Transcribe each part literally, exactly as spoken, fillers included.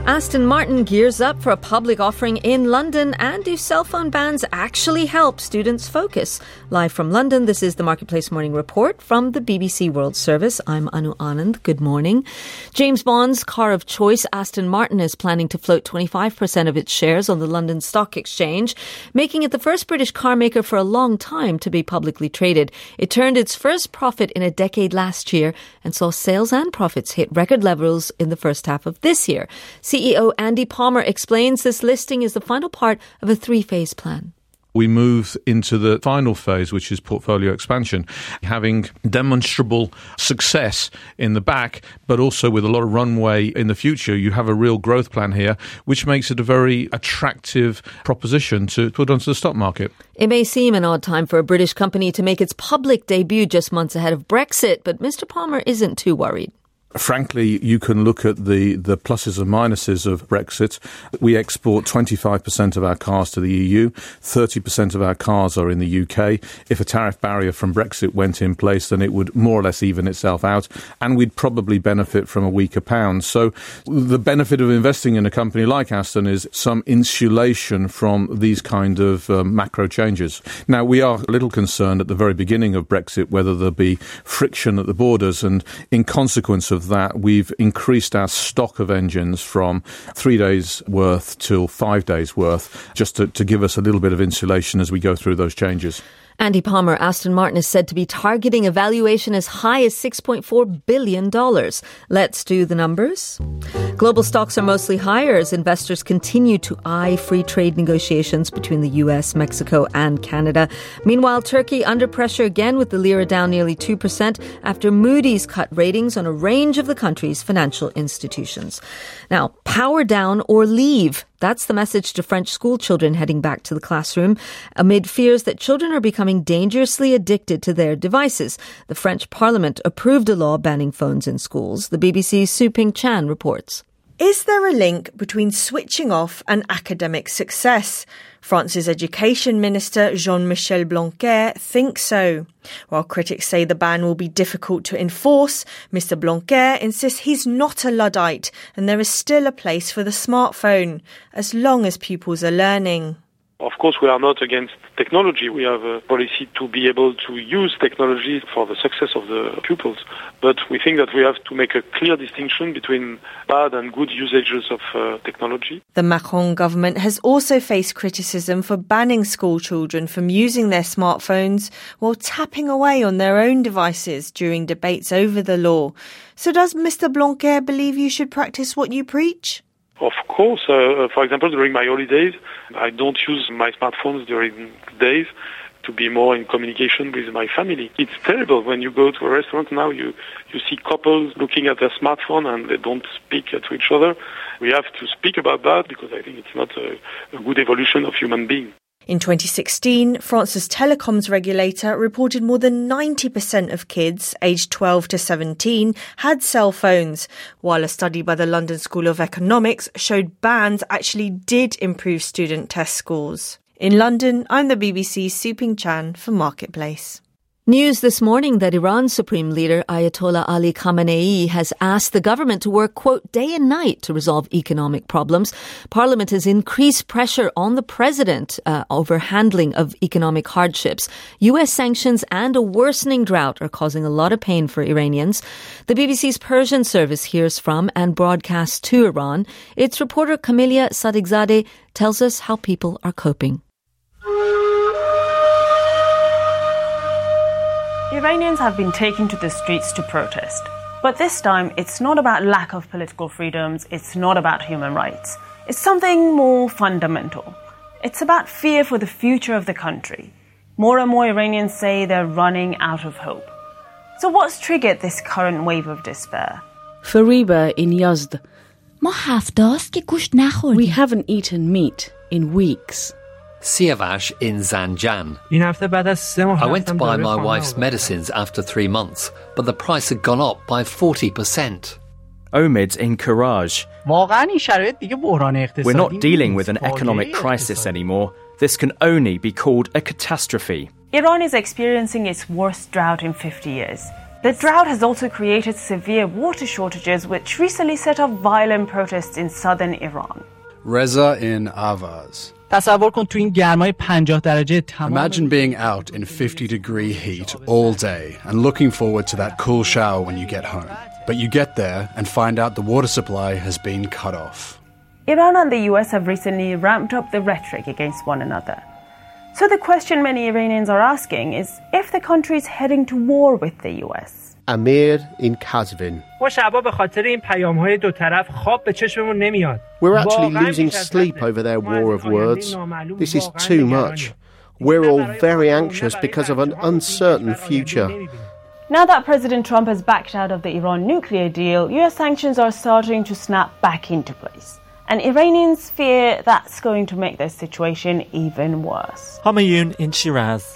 Aston Martin gears up for a public offering in London, and do cell phone bans actually help students focus? Live from London, this is the Marketplace Morning Report from the B B C World Service. I'm Anu Anand. Good morning. James Bond's car of choice, Aston Martin, is planning to float twenty-five percent of its shares on the London Stock Exchange, making it the first British car maker for a long time to be publicly traded. It turned its first profit in a decade last year and saw sales and profits hit record levels in the first half of this year. C E O Andy Palmer explains this listing is the final part of a three-phase plan. We move into the final phase, which is portfolio expansion, having demonstrable success in the back, but also with a lot of runway in the future. You have a real growth plan here, which makes it a very attractive proposition to put onto the stock market. It may seem an odd time for a British company to make its public debut just months ahead of Brexit, but Mister Palmer isn't too worried. Frankly, you can look at the, the pluses and minuses of Brexit. We export twenty-five percent of our cars to the E U, thirty percent of our cars are in the U K. If a tariff barrier from Brexit went in place, then it would more or less even itself out, and we'd probably benefit from a weaker pound. So the benefit of investing in a company like Aston is some insulation from these kind of um, macro changes. Now, we are a little concerned at the very beginning of Brexit whether there'll be friction at the borders, and in consequence of that, we've increased our stock of engines from three days worth till five days worth, just to, to give us a little bit of insulation as we go through those changes. Andy Palmer, Aston Martin is said to be targeting a valuation as high as six point four billion dollars. Let's do the numbers. Global stocks are mostly higher as investors continue to eye free trade negotiations between the U S, Mexico and Canada. Meanwhile, Turkey under pressure again, with the lira down nearly two percent after Moody's cut ratings on a range of the country's financial institutions. Now, power down or leave. That's the message to French school children heading back to the classroom amid fears that children are becoming dangerously addicted to their devices. The French Parliament approved a law banning phones in schools. The B B C's Su Ping Chan reports. Is there a link between switching off and academic success? France's Education Minister Jean-Michel Blanquer thinks so. While critics say the ban will be difficult to enforce, Mister Blanquer insists he's not a Luddite and there is still a place for the smartphone, as long as pupils are learning. Of course, we are not against technology. We have a policy to be able to use technology for the success of the pupils. But we think that we have to make a clear distinction between bad and good usages of uh, technology. The Macron government has also faced criticism for banning school children from using their smartphones while tapping away on their own devices during debates over the law. So does Mister Blanquer believe you should practice what you preach? Of course. Uh, for example, during my holidays, I don't use my smartphones during days to be more in communication with my family. It's terrible when you go to a restaurant now, you, you see couples looking at their smartphone and they don't speak to each other. We have to speak about that because I think it's not a, a good evolution of human being. In twenty sixteen, France's telecoms regulator reported more than ninety percent of kids aged twelve to seventeen had cell phones, while a study by the London School of Economics showed bans actually did improve student test scores. In London, I'm the B B C's Su Ping Chan for Marketplace. News this morning that Iran's Supreme Leader Ayatollah Ali Khamenei has asked the government to work, quote, day and night to resolve economic problems. Parliament has increased pressure on the president uh, over handling of economic hardships. U S sanctions and a worsening drought are causing a lot of pain for Iranians. The B B C's Persian service hears from and broadcasts to Iran. Its reporter Camelia Sadiqzadeh tells us how people are coping. Iranians have been taken to the streets to protest. But this time, it's not about lack of political freedoms, it's not about human rights. It's something more fundamental. It's about fear for the future of the country. More and more Iranians say they're running out of hope. So what's triggered this current wave of despair? Fariba in Yazd. We We haven't eaten meat in weeks. Siavash in Zanjan. I went to buy my wife's medicines after three months, but the price had gone up by forty percent. Omid in Karaj. We're not dealing with an economic crisis anymore. This can only be called a catastrophe. Iran is experiencing its worst drought in fifty years. The drought has also created severe water shortages, which recently set off violent protests in southern Iran. Reza in Avaz. Imagine being out in fifty degree heat all day and looking forward to that cool shower when you get home. But you get there and find out the water supply has been cut off. Iran and the U S have recently ramped up the rhetoric against one another. So the question many Iranians are asking is if the country is heading to war with the U S. Amir in Kazvin. We're actually losing sleep over their war of words. This is too much. We're all very anxious because of an uncertain future. Now that President Trump has backed out of the Iran nuclear deal, U S sanctions are starting to snap back into place. And Iranians fear that's going to make their situation even worse. Hamayun in Shiraz.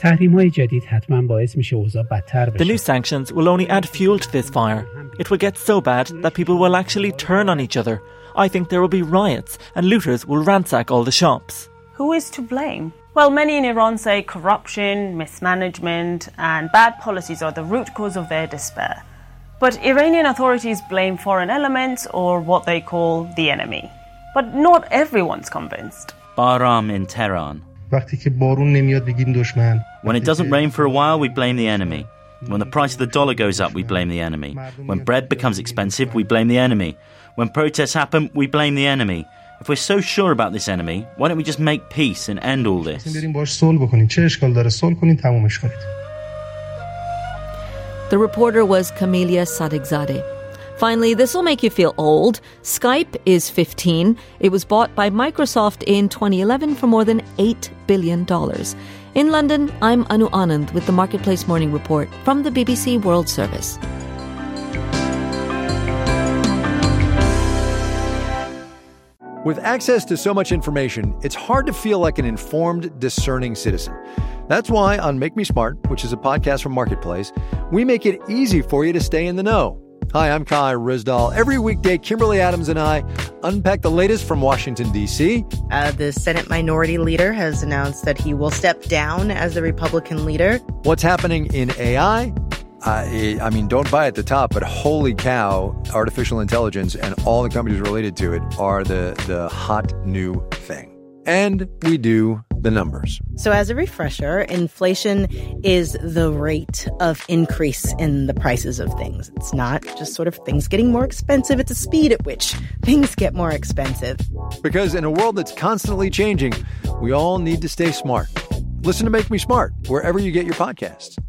The new sanctions will only add fuel to this fire. It will get so bad that people will actually turn on each other. I think there will be riots and looters will ransack all the shops. Who is to blame? Well, many in Iran say corruption, mismanagement, and bad policies are the root cause of their despair. But Iranian authorities blame foreign elements or what they call the enemy. But not everyone's convinced. Bahram in Tehran. When it doesn't rain for a while, we blame the enemy. When the price of the dollar goes up, we blame the enemy. When bread becomes expensive, we blame the enemy. When protests happen, we blame the enemy. If we're so sure about this enemy, why don't we just make peace and end all this? The reporter was Camelia Sadiqzadeh. Finally, this will make you feel old. Skype is fifteen. It was bought by Microsoft in twenty eleven for more than eight billion dollars. In London, I'm Anu Anand with the Marketplace Morning Report from the B B C World Service. With access to so much information, it's hard to feel like an informed, discerning citizen. That's why on Make Me Smart, which is a podcast from Marketplace, we make it easy for you to stay in the know. Hi, I'm Kai Rizdal. Every weekday, Kimberly Adams and I unpack the latest from Washington, D C. Uh, the Senate Minority Leader has announced that he will step down as the Republican leader. What's happening in A I? Uh, I mean, don't buy at the top, but holy cow, artificial intelligence and all the companies related to it are the, the hot new thing. And we do the numbers. So as a refresher, inflation is the rate of increase in the prices of things. It's not just sort of things getting more expensive. It's the speed at which things get more expensive. Because in a world that's constantly changing, we all need to stay smart. Listen to Make Me Smart wherever you get your podcasts.